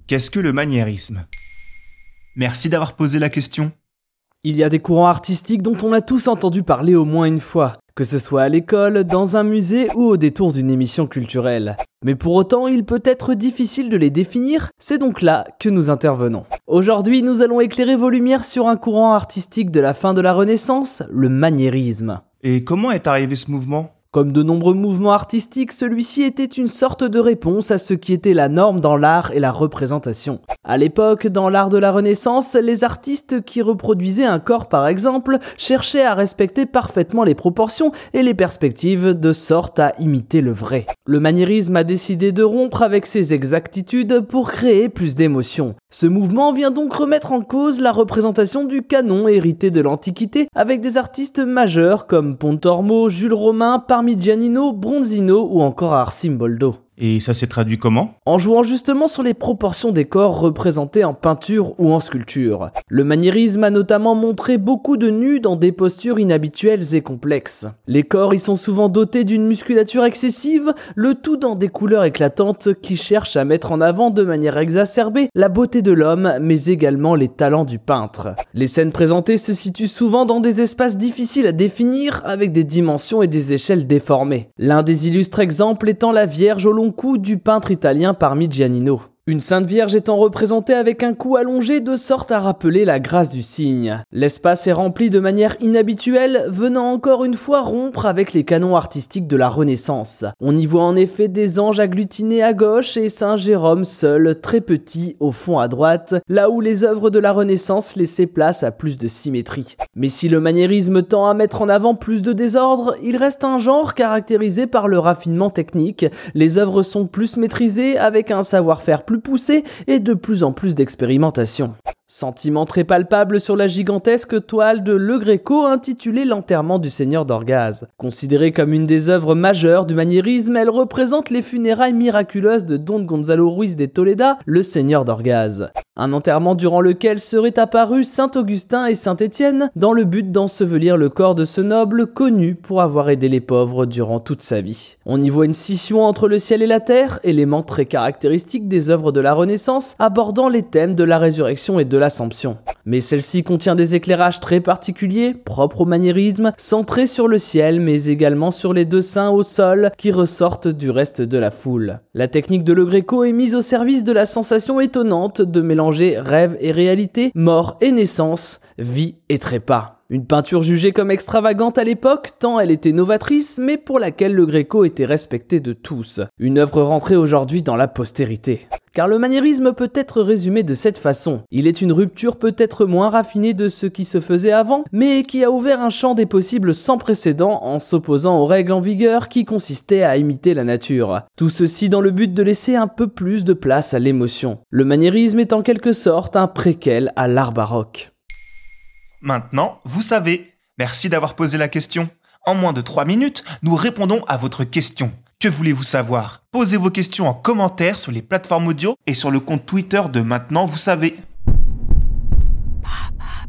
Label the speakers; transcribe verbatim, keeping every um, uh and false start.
Speaker 1: Qu'est-ce que le maniérisme ? Merci d'avoir posé la question.
Speaker 2: Il y a des courants artistiques dont on a tous entendu parler au moins une fois, que ce soit à l'école, dans un musée ou au détour d'une émission culturelle. Mais pour autant, il peut être difficile de les définir, c'est donc là que nous intervenons. Aujourd'hui, nous allons éclairer vos lumières sur un courant artistique de la fin de la Renaissance, le maniérisme.
Speaker 1: Et comment est arrivé ce mouvement ?
Speaker 2: Comme de nombreux mouvements artistiques, celui-ci était une sorte de réponse à ce qui était la norme dans l'art et la représentation. À l'époque, dans l'art de la Renaissance, les artistes qui reproduisaient un corps par exemple cherchaient à respecter parfaitement les proportions et les perspectives de sorte à imiter le vrai. Le maniérisme a décidé de rompre avec ces exactitudes pour créer plus d'émotion. Ce mouvement vient donc remettre en cause la représentation du canon hérité de l'Antiquité avec des artistes majeurs comme Pontormo, Jules Romain, Parmigianino, Bronzino ou encore Arcimboldo.
Speaker 1: Et ça s'est traduit comment ?
Speaker 2: En jouant justement sur les proportions des corps représentés en peinture ou en sculpture. Le maniérisme a notamment montré beaucoup de nus dans des postures inhabituelles et complexes. Les corps y sont souvent dotés d'une musculature excessive, le tout dans des couleurs éclatantes qui cherchent à mettre en avant de manière exacerbée la beauté de l'homme, mais également les talents du peintre. Les scènes présentées se situent souvent dans des espaces difficiles à définir, avec des dimensions et des échelles déformées. L'un des illustres exemples étant la Vierge au long cou du peintre italien Parmigianino. Une Sainte Vierge étant représentée avec un cou allongé de sorte à rappeler la grâce du cygne. L'espace est rempli de manière inhabituelle, venant encore une fois rompre avec les canons artistiques de la Renaissance. On y voit en effet des anges agglutinés à gauche et Saint Jérôme seul, très petit, au fond à droite, là où les œuvres de la Renaissance laissaient place à plus de symétrie. Mais si le maniérisme tend à mettre en avant plus de désordre, il reste un genre caractérisé par le raffinement technique. Les œuvres sont plus maîtrisées avec un savoir-faire plus poussé et de plus en plus d'expérimentation. Sentiment très palpable sur la gigantesque toile de Le Greco intitulée L'enterrement du Seigneur d'Orgaz. Considérée comme une des œuvres majeures du maniérisme, elle représente les funérailles miraculeuses de Don Gonzalo Ruiz de Toleda, le Seigneur d'Orgaz. Un enterrement durant lequel seraient apparus saint Augustin et saint Étienne dans le but d'ensevelir le corps de ce noble connu pour avoir aidé les pauvres durant toute sa vie. On y voit une scission entre le ciel et la terre, élément très caractéristique des œuvres de la Renaissance, abordant les thèmes de la résurrection et de l'Assomption. Mais celle-ci contient des éclairages très particuliers, propres au maniérisme, centrés sur le ciel mais également sur les deux saints au sol qui ressortent du reste de la foule. La technique de Le Greco est mise au service de la sensation étonnante de mélanger rêve et réalité, mort et naissance, vie et trépas. Une peinture jugée comme extravagante à l'époque, tant elle était novatrice, mais pour laquelle Le Greco était respecté de tous. Une œuvre rentrée aujourd'hui dans la postérité. Car le maniérisme peut être résumé de cette façon. Il est une rupture peut-être moins raffinée de ce qui se faisait avant, mais qui a ouvert un champ des possibles sans précédent en s'opposant aux règles en vigueur qui consistaient à imiter la nature. Tout ceci dans le but de laisser un peu plus de place à l'émotion. Le maniérisme est en quelque sorte un préquel à l'art baroque.
Speaker 1: Maintenant, vous savez. Merci d'avoir posé la question. En moins de trois minutes, nous répondons à votre question. Que voulez-vous savoir ? Posez vos questions en commentaire sur les plateformes audio et sur le compte Twitter de Maintenant, vous savez. Papa.